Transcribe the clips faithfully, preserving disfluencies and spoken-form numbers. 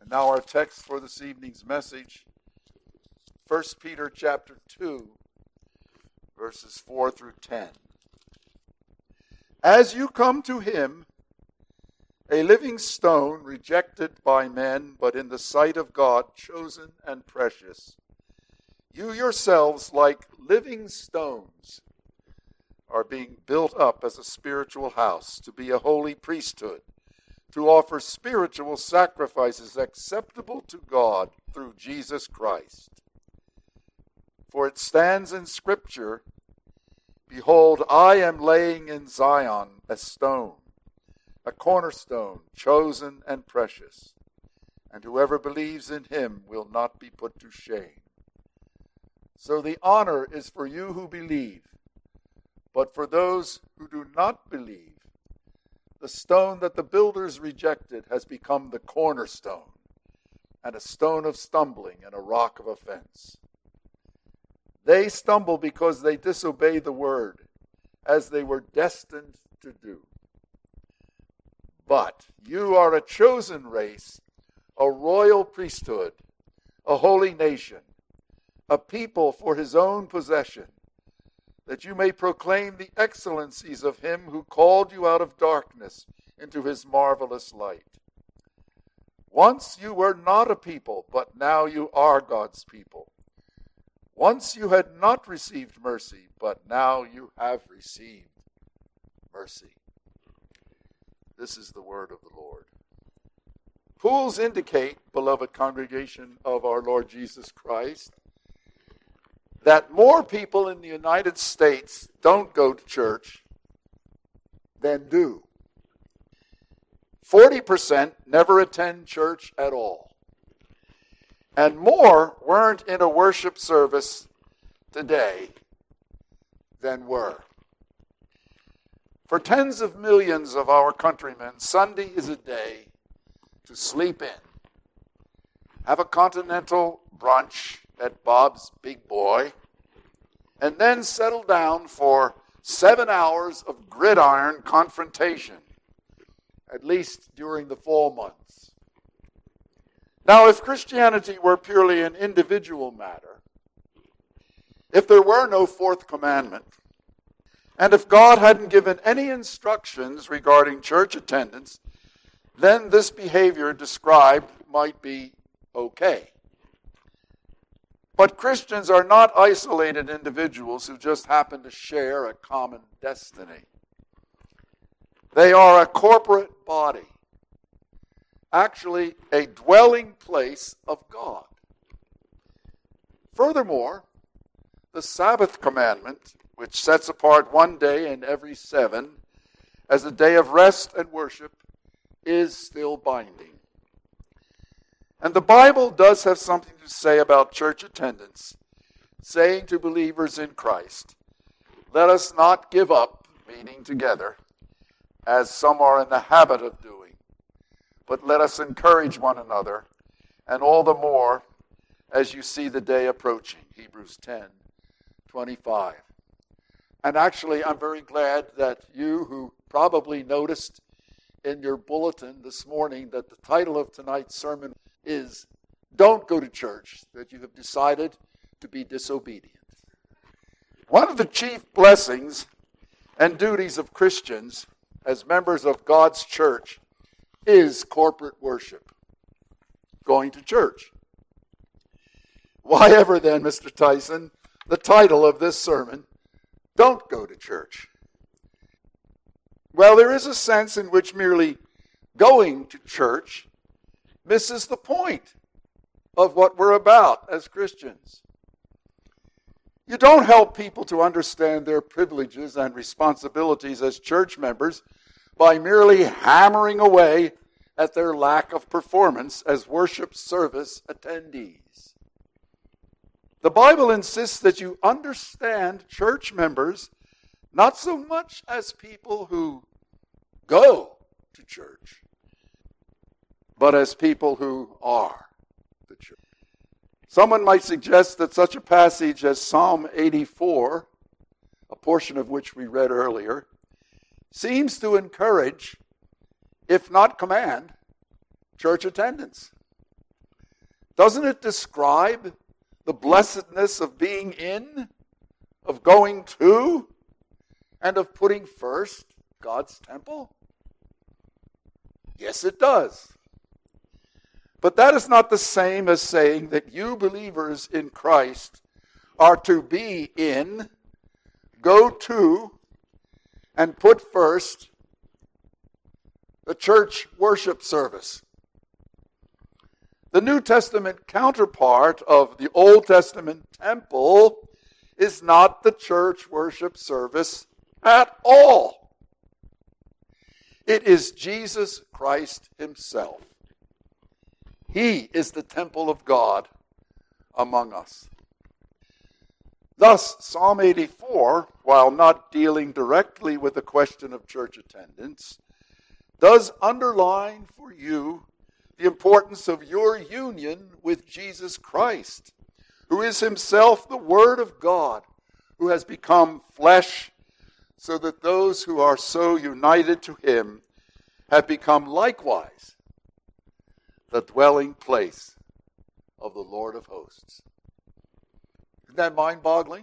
Now our text for this evening's message, First Peter chapter two, verses four through ten. As you come to him, a living stone rejected by men, but in the sight of God chosen and precious, you yourselves, like living stones, are being built up as a spiritual house, to be a holy priesthood, to offer spiritual sacrifices acceptable to God through Jesus Christ. For it stands in Scripture, behold, I am laying in Zion a stone, a cornerstone, chosen and precious, and whoever believes in him will not be put to shame. So the honor is for you who believe, but for those who do not believe, the stone that the builders rejected has become the cornerstone, and a stone of stumbling and a rock of offense. They stumble because they disobey the word, as they were destined to do. But you are a chosen race, a royal priesthood, a holy nation, a people for his own possession, that you may proclaim the excellencies of him who called you out of darkness into his marvelous light. Once you were not a people, but now you are God's people. Once you had not received mercy, but now you have received mercy. This is the word of the Lord. Pools indicate, beloved congregation of our Lord Jesus Christ, that more people in the United States don't go to church than do. forty percent never attend church at all. And more weren't in a worship service today than were. For tens of millions of our countrymen, Sunday is a day to sleep in, have a continental brunch at Bob's Big Boy, and then settle down for seven hours of gridiron confrontation, at least during the fall months. Now, if Christianity were purely an individual matter, if there were no fourth commandment, and if God hadn't given any instructions regarding church attendance, then this behavior described might be okay. But Christians are not isolated individuals who just happen to share a common destiny. They are a corporate body, actually a dwelling place of God. Furthermore, the Sabbath commandment, which sets apart one day in every seven as a day of rest and worship, is still binding. And the Bible does have something to say about church attendance, saying to believers in Christ, let us not give up meeting together, as some are in the habit of doing, but let us encourage one another, and all the more as you see the day approaching, Hebrews ten twenty-five. And actually, I'm very glad that you who probably noticed in your bulletin this morning that the title of tonight's sermon is Don't Go to Church, that you have decided to be disobedient. One of the chief blessings and duties of Christians as members of God's church is corporate worship, going to church. Why ever then, Mister Tyson, the title of this sermon, Don't Go to Church? Well, there is a sense in which merely going to church misses the point of what we're about as Christians. You don't help people to understand their privileges and responsibilities as church members by merely hammering away at their lack of performance as worship service attendees. The Bible insists that you understand church members not so much as people who go to church, but as people who are the church. Someone might suggest that such a passage as Psalm eighty-four, a portion of which we read earlier, seems to encourage, if not command, church attendance. Doesn't it describe the blessedness of being in, of going to, and of putting first God's temple? Yes, it does. But that is not the same as saying that you believers in Christ are to be in, go to, and put first the church worship service. The New Testament counterpart of the Old Testament temple is not the church worship service at all. It is Jesus Christ himself. He is the temple of God among us. Thus, Psalm eighty-four, while not dealing directly with the question of church attendance, does underline for you the importance of your union with Jesus Christ, who is himself the Word of God, who has become flesh, so that those who are so united to him have become likewise the dwelling place of the Lord of hosts. Isn't that mind-boggling?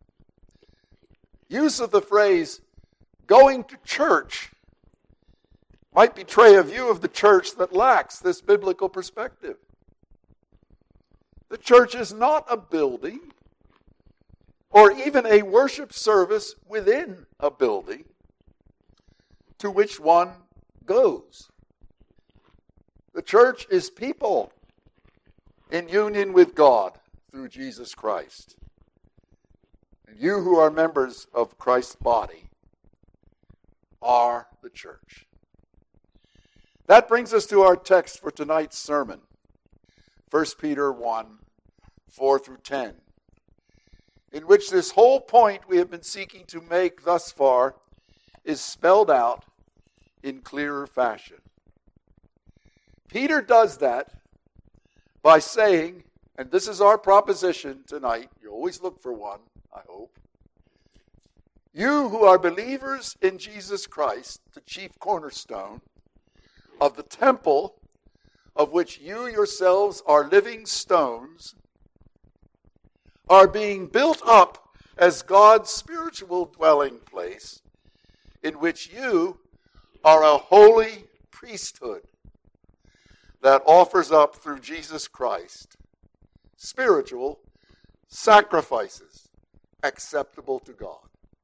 Use of the phrase going to church might betray a view of the church that lacks this biblical perspective. The church is not a building or even a worship service within a building to which one goes. The church is people in union with God through Jesus Christ. And you who are members of Christ's body are the church. That brings us to our text for tonight's sermon, First Peter one, four through ten, in which this whole point we have been seeking to make thus far is spelled out in clearer fashion. Peter does that by saying, and this is our proposition tonight, you always look for one, I hope. You who are believers in Jesus Christ, the chief cornerstone of the temple, of which you yourselves are living stones, are being built up as God's spiritual dwelling place, in which you are a holy priesthood that offers up through Jesus Christ spiritual sacrifices acceptable to God.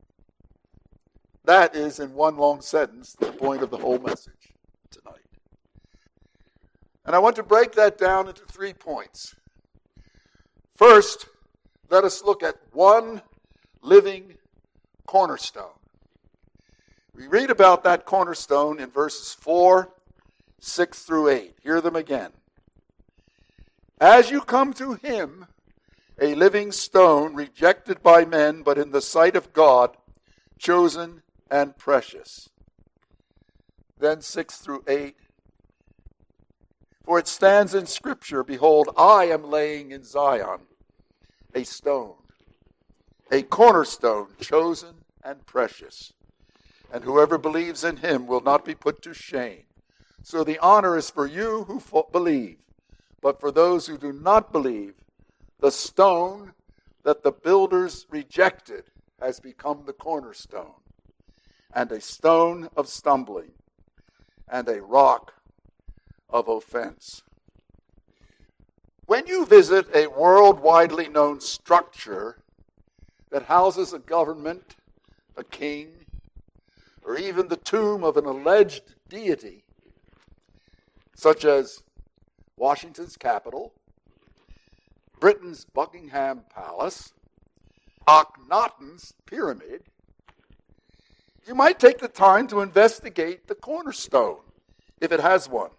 That is, in one long sentence, the point of the whole message tonight. And I want to break that down into three points. First, let us look at one living cornerstone. We read about that cornerstone in verses four, six through eight. Hear them again. As you come to him, a living stone, rejected by men, but in the sight of God, chosen and precious. Then six through eight. For it stands in Scripture, behold, I am laying in Zion a stone, a cornerstone, chosen and precious. And whoever believes in him will not be put to shame. So the honor is for you who believe. But for those who do not believe, the stone that the builders rejected has become the cornerstone, and a stone of stumbling, and a rock of offense. When you visit a worldwidely known structure that houses a government, a king, or even the tomb of an alleged deity, such as Washington's Capitol, Britain's Buckingham Palace, Akhenaten's Pyramid, you might take the time to investigate the cornerstone, if it has one.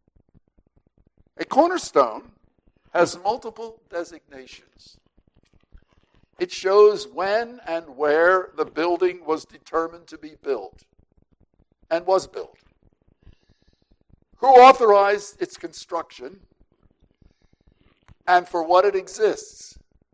A cornerstone has multiple designations. It shows when and where the building was determined to be built and was built. Who authorized its construction and for what it exists.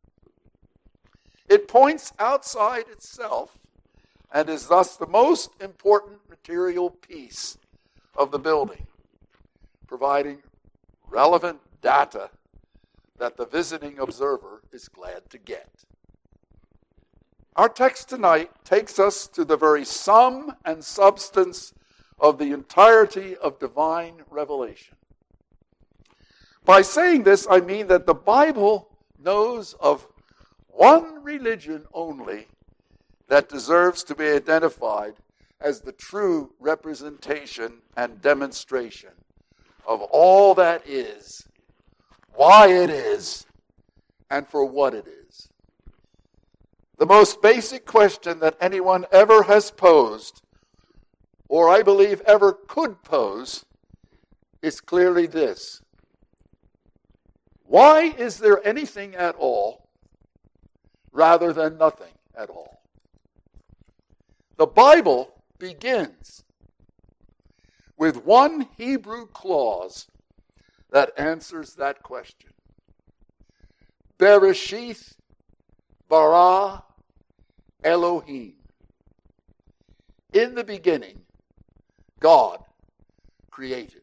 It points outside itself and is thus the most important material piece of the building, providing relevant data that the visiting observer is glad to get. Our text tonight takes us to the very sum and substance of the entirety of divine revelation. By saying this, I mean that the Bible knows of one religion only that deserves to be identified as the true representation and demonstration of all that is, why it is, and for what it is. The most basic question that anyone ever has posed, or I believe ever could pose, is clearly this: why is there anything at all rather than nothing at all? The Bible begins with one Hebrew clause that answers that question. Bereshith bara Elohim. In the beginning, God created.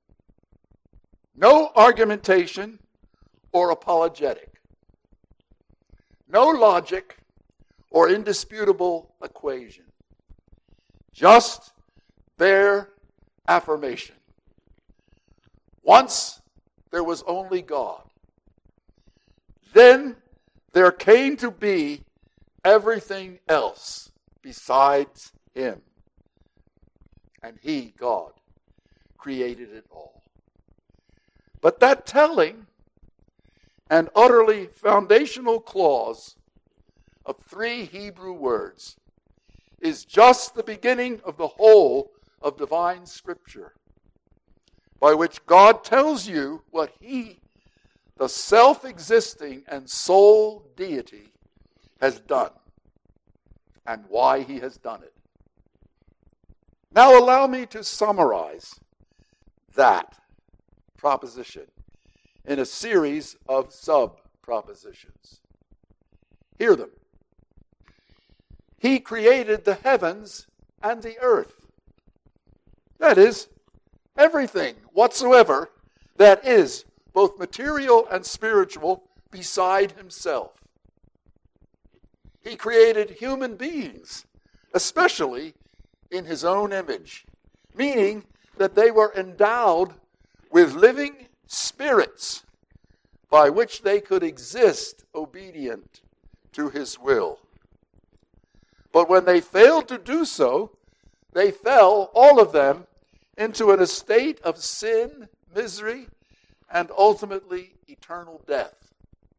No argumentation or apologetic. No logic or indisputable equation. Just bare affirmation. Once there was only God. Then there came to be everything else besides him. And he, God, created it all. But that telling and utterly foundational clause of three Hebrew words is just the beginning of the whole of divine Scripture, by which God tells you what he, the self-existing and sole deity, has done and why he has done it. Now allow me to summarize that proposition in a series of sub-propositions. Hear them. He created the heavens and the earth. That is, everything whatsoever that is both material and spiritual beside himself. He created human beings, especially in his own image, meaning that they were endowed with living spirits by which they could exist obedient to his will. But when they failed to do so, they fell, all of them, into an estate of sin, misery, and ultimately eternal death.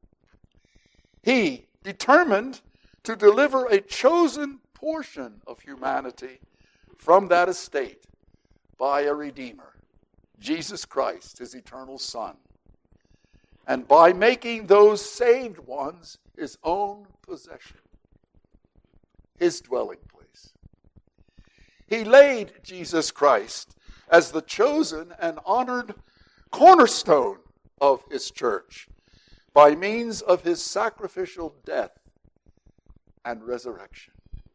He determined to deliver a chosen portion of humanity from that estate by a Redeemer, Jesus Christ, his eternal Son, and by making those saved ones his own possession, his dwelling place. He laid Jesus Christ as the chosen and honored cornerstone of his church by means of his sacrificial death and resurrection.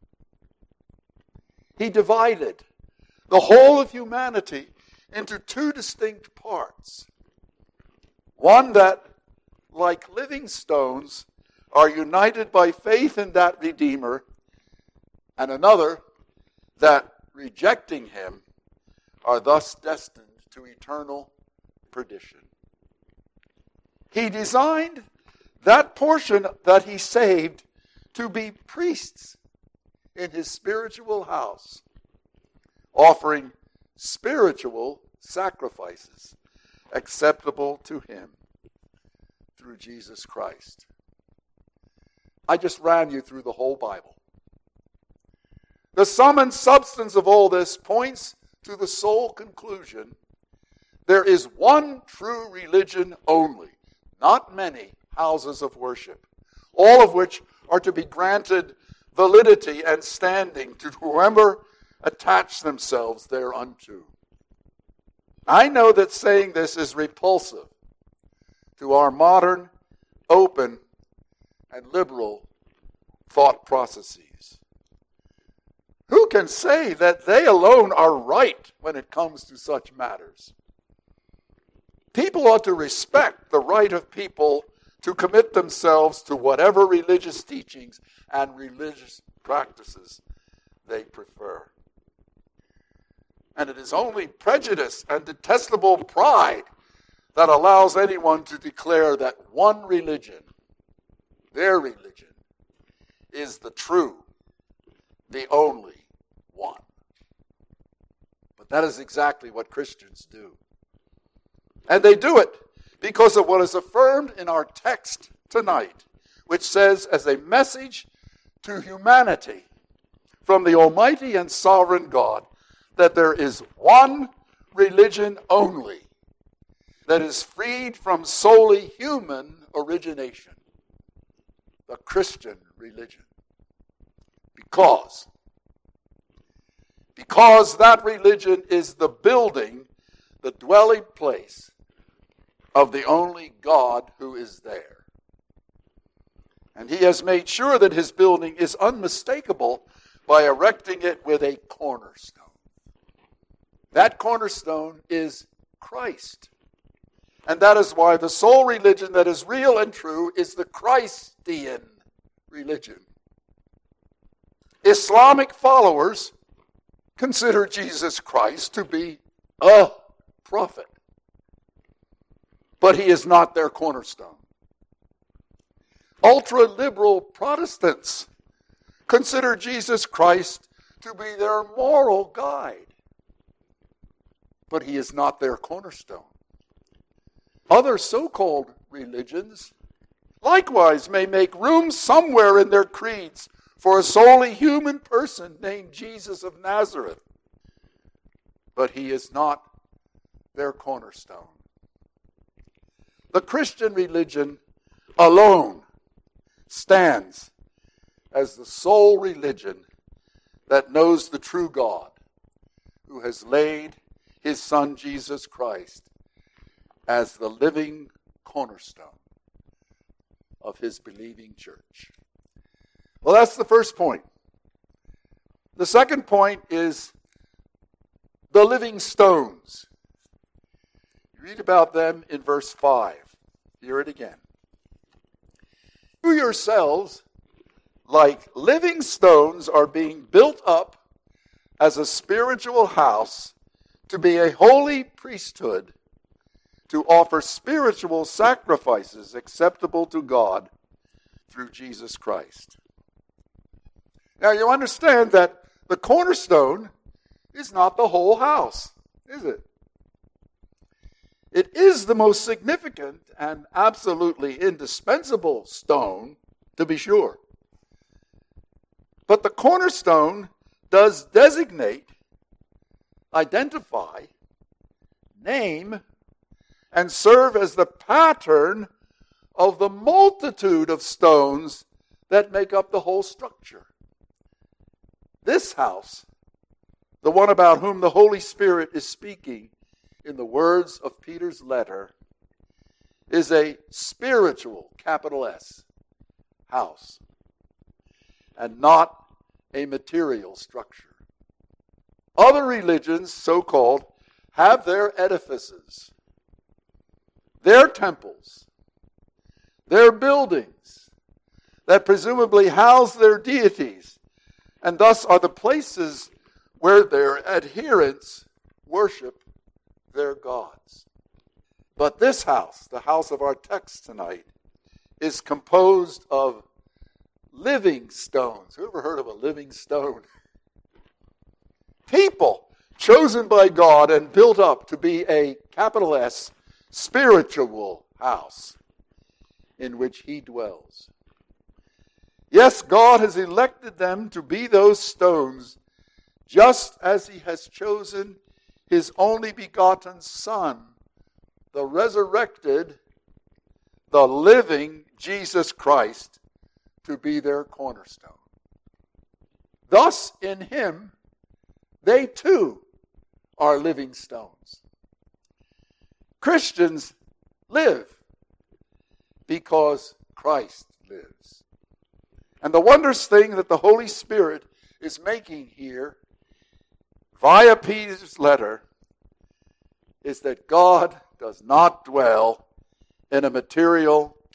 He divided the whole of humanity into two distinct parts. One that, like living stones, are united by faith in that Redeemer, and another that, rejecting him, are thus destined to eternal perdition. He designed that portion that he saved to be priests in his spiritual house, offering spiritual sacrifices acceptable to him through Jesus Christ. I just ran you through the whole Bible. The sum and substance of all this points to the sole conclusion: there is one true religion only, not many houses of worship, all of which are to be granted validity and standing to whoever attach themselves thereunto. I know that saying this is repulsive to our modern, open, and liberal thought processes. Who can say that they alone are right when it comes to such matters? People ought to respect the right of people to commit themselves to whatever religious teachings and religious practices they prefer. And it is only prejudice and detestable pride that allows anyone to declare that one religion, their religion, is the true, the only one. But that is exactly what Christians do. And they do it because of what is affirmed in our text tonight, which says, as a message to humanity from the Almighty and Sovereign God, that there is one religion only that is freed from solely human origination, the Christian religion. Because, because that religion is the building, the dwelling place of the only God who is there. And he has made sure that his building is unmistakable by erecting it with a cornerstone. That cornerstone is Christ. And that is why the sole religion that is real and true is the Christian religion. Islamic followers consider Jesus Christ to be a prophet. But he is not their cornerstone. Ultra-liberal Protestants consider Jesus Christ to be their moral guide. But he is not their cornerstone. Other so-called religions likewise may make room somewhere in their creeds for a solely human person named Jesus of Nazareth. But he is not their cornerstone. The Christian religion alone stands as the sole religion that knows the true God, who has laid his Son Jesus Christ as the living cornerstone of his believing church. Well, that's the first point. The second point is the living stones. You read about them in verse five. Hear it again. You yourselves, like living stones, are being built up as a spiritual house to be a holy priesthood, to offer spiritual sacrifices acceptable to God through Jesus Christ. Now you understand that the cornerstone is not the whole house, is it? It is the most significant and absolutely indispensable stone, to be sure. But the cornerstone does designate, identify, name, and serve as the pattern of the multitude of stones that make up the whole structure. This house, the one about whom the Holy Spirit is speaking in the words of Peter's letter, is a spiritual, capital S, house, and not a material structure. Other religions, so-called, have their edifices, their temples, their buildings that presumably house their deities, and thus are the places where their adherents worship their gods. But this house, the house of our text tonight, is composed of living stones. Who ever heard of a living stone? People chosen by God and built up to be a, capital S, spiritual house in which he dwells. Yes, God has elected them to be those stones, just as he has chosen his only begotten Son, the resurrected, the living Jesus Christ, to be their cornerstone. Thus, in him, they too are living stones. Christians live because Christ lives. And the wondrous thing that the Holy Spirit is making here, via Peter's letter, is that God does not dwell in a material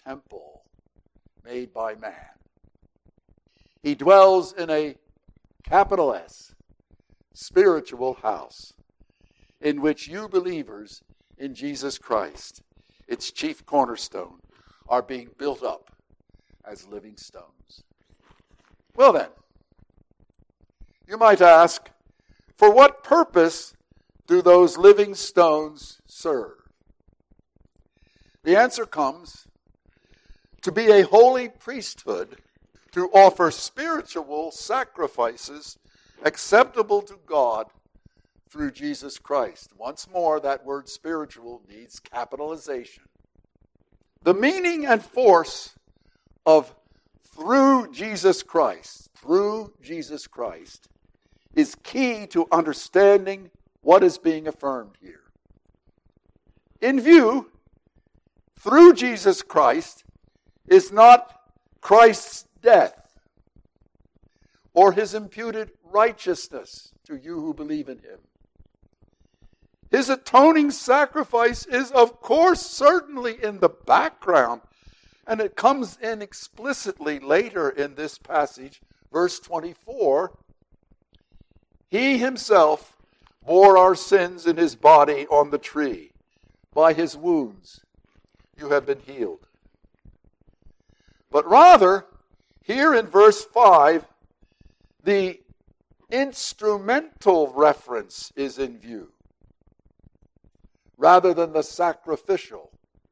temple made by man. He dwells in a, capital S, spiritual house, in which you believers in Jesus Christ, its chief cornerstone, are being built up as living stones. Well then, you might ask, for what purpose do those living stones serve? The answer comes to be a holy priesthood, to offer spiritual sacrifices acceptable to God through Jesus Christ. Once more, that word spiritual needs capitalization. The meaning and force of through Jesus Christ, through Jesus Christ, is key to understanding what is being affirmed here. In view, through Jesus Christ is not Christ's death or his imputed righteousness to you who believe in him. His atoning sacrifice is, of course, certainly in the background, and it comes in explicitly later in this passage, verse twenty-four. He himself bore our sins in his body on the tree. By his wounds you have been healed. But rather, here in verse five, the instrumental reference is in view, rather than the sacrificial.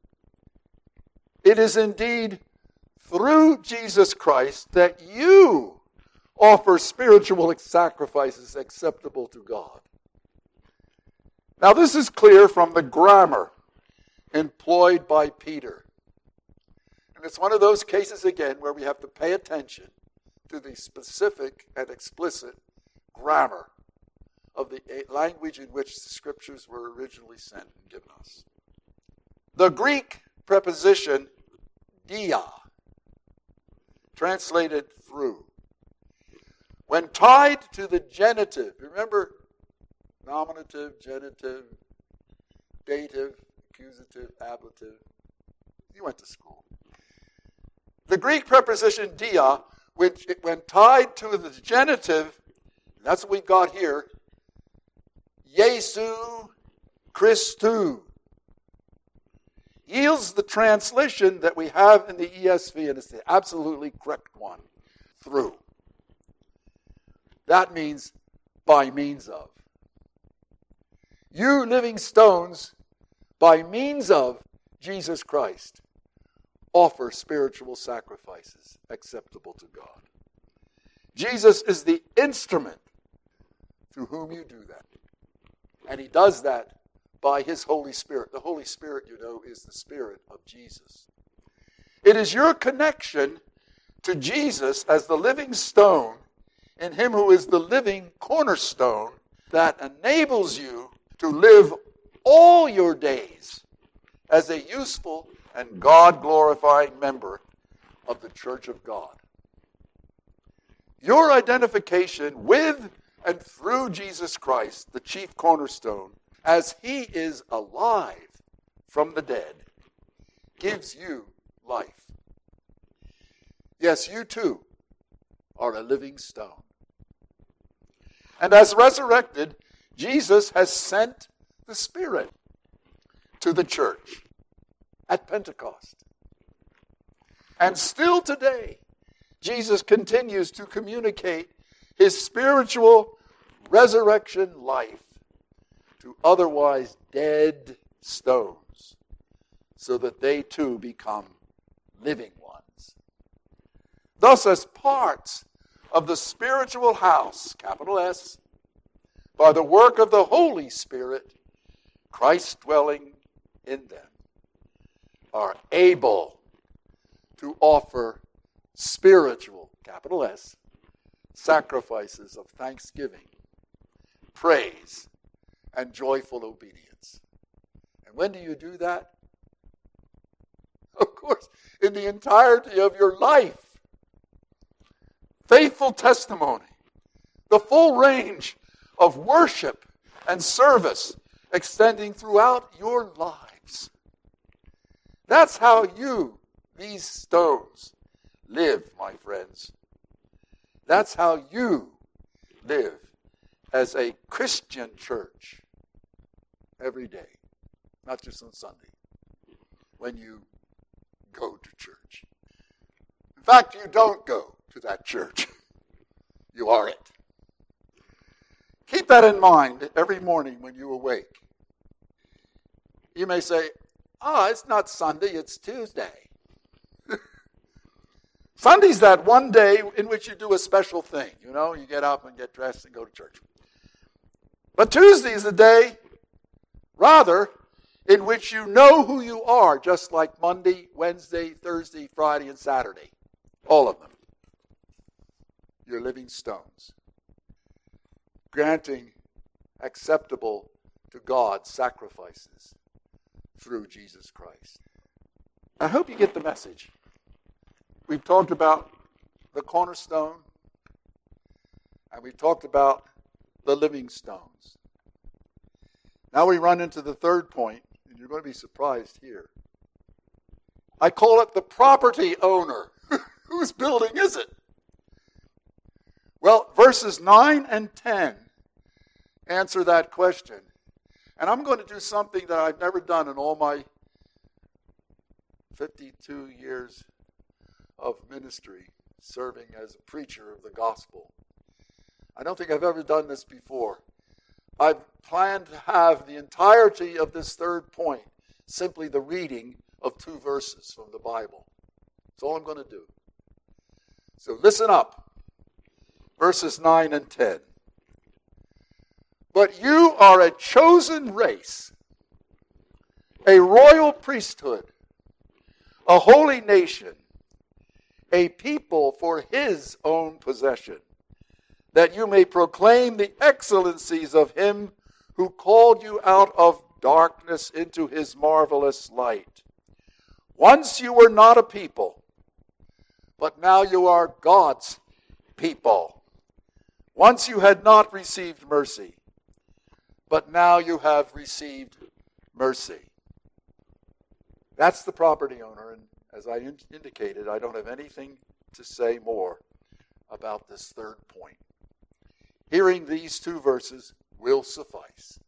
It is indeed through Jesus Christ that you offer spiritual sacrifices acceptable to God. Now this is clear from the grammar employed by Peter. And it's one of those cases again where we have to pay attention to the specific and explicit grammar of the language in which the scriptures were originally sent and given us. The Greek preposition dia, translated through, when tied to the genitive, remember nominative, genitive, dative, accusative, ablative. You went to school. The Greek preposition dia, which when tied to the genitive, that's what we got here, Jesu Christou, yields the translation that we have in the E S V, and it's the absolutely correct one, through. That means by means of. You living stones, by means of Jesus Christ, offer spiritual sacrifices acceptable to God. Jesus is the instrument through whom you do that. And he does that by his Holy Spirit. The Holy Spirit, you know, is the Spirit of Jesus. It is your connection to Jesus as the living stone, in him who is the living cornerstone, that enables you to live all your days as a useful and God-glorifying member of the Church of God. Your identification with and through Jesus Christ, the chief cornerstone, as he is alive from the dead, gives you life. Yes, you too are a living stone. And as resurrected, Jesus has sent the Spirit to the church at Pentecost. And still today, Jesus continues to communicate his spiritual resurrection life to otherwise dead stones, so that they too become living ones. Thus, as parts of the spiritual house, capital S, by the work of the Holy Spirit, Christ dwelling in them, are able to offer spiritual, capital S, sacrifices of thanksgiving, praise, and joyful obedience. And when do you do that? Of course, in the entirety of your life. Faithful testimony, the full range of worship and service extending throughout your lives. That's how you These stones live, my friends. That's how you live as a Christian church every day, not just on Sunday, when you go to church. In fact, you don't go to that church. You are it. Keep that in mind every morning when you awake. You may say, oh, it's not Sunday, it's Tuesday. Sunday's that one day in which you do a special thing. You know, you get up and get dressed and go to church. But Tuesday is the day, rather, in which you know who you are, just like Monday, Wednesday, Thursday, Friday, and Saturday. All of them. You're living stones. Granting acceptable to God sacrifices through Jesus Christ. I hope you get the message. We've talked about the cornerstone, and we've talked about the living stones. Now we run into the third point, and you're going to be surprised here. I call it the property owner. Whose building is it? Well, verses nine and ten answer that question. And I'm going to do something that I've never done in all my fifty-two years of ministry, serving as a preacher of the gospel. I don't think I've ever done this before. I've planned to have the entirety of this third point simply the reading of two verses from the Bible. That's all I'm going to do. So listen up. Verses nine and ten. But you are a chosen race, a royal priesthood, a holy nation, a people for his own possession, that you may proclaim the excellencies of him who called you out of darkness into his marvelous light. Once you were not a people, but now you are God's people. Once you had not received mercy, but now you have received mercy. That's the property owner, and as I in- indicated, I don't have anything to say more about this third point. Hearing these two verses will suffice.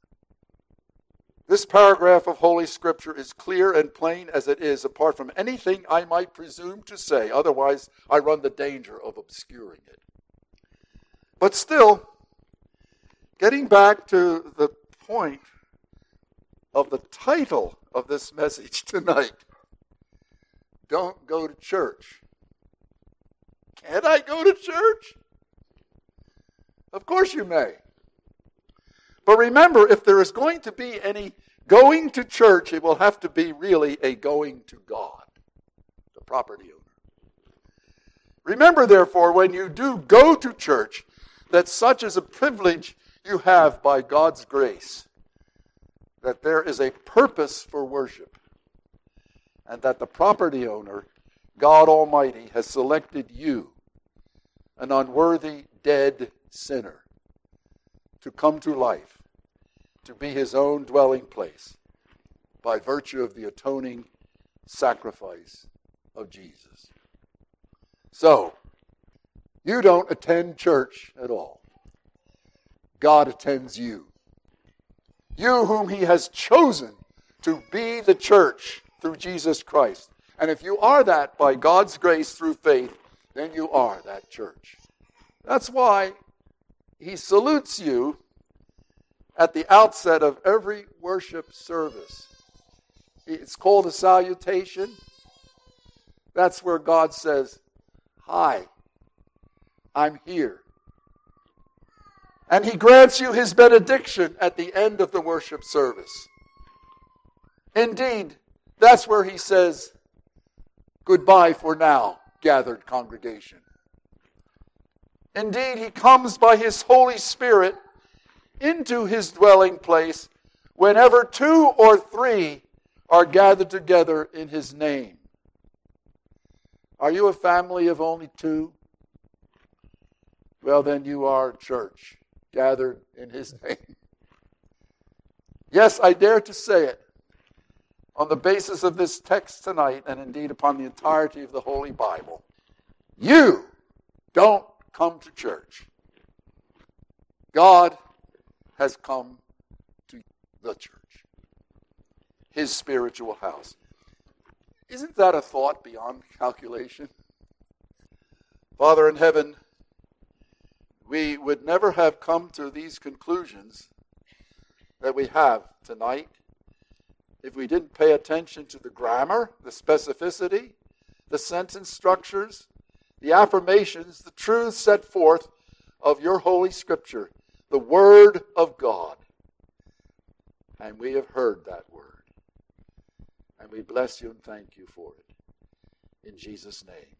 This paragraph of Holy Scripture is clear and plain as it is, apart from anything I might presume to say. Otherwise, I run the danger of obscuring it. But still, getting back to the point of the title of this message tonight, don't go to church. Can't I go to church? Of course you may. But remember, if there is going to be any going to church, it will have to be really a going to God, the property owner. Remember, therefore, when you do go to church, that such is a privilege you have by God's grace, that there is a purpose for worship, and that the property owner, God Almighty, has selected you, an unworthy, dead sinner, to come to life, to be his own dwelling place, by virtue of the atoning sacrifice of Jesus. So, you don't attend church at all. God attends you. You whom he has chosen to be the church through Jesus Christ. And if you are that by God's grace through faith, then you are that church. That's why he salutes you at the outset of every worship service. It's called a salutation. That's where God says, "Hi, I'm here." And he grants you his benediction at the end of the worship service. Indeed, that's where he says, "Goodbye for now, gathered congregation." Indeed, he comes by his Holy Spirit into his dwelling place whenever two or three are gathered together in his name. Are you a family of only two? Well, then you are a church gathered in his name. Yes, I dare to say it. on the basis of this text tonight, and indeed upon the entirety of the Holy Bible, you don't come to church. God has come to the church, his spiritual house. Isn't that a thought beyond calculation? Father in heaven, we would never have come to these conclusions that we have tonight if we didn't pay attention to the grammar, the specificity, the sentence structures, the affirmations, the truths set forth of your Holy Scripture, the Word of God. And we have heard that Word. And we bless you and thank you for it. In Jesus' name.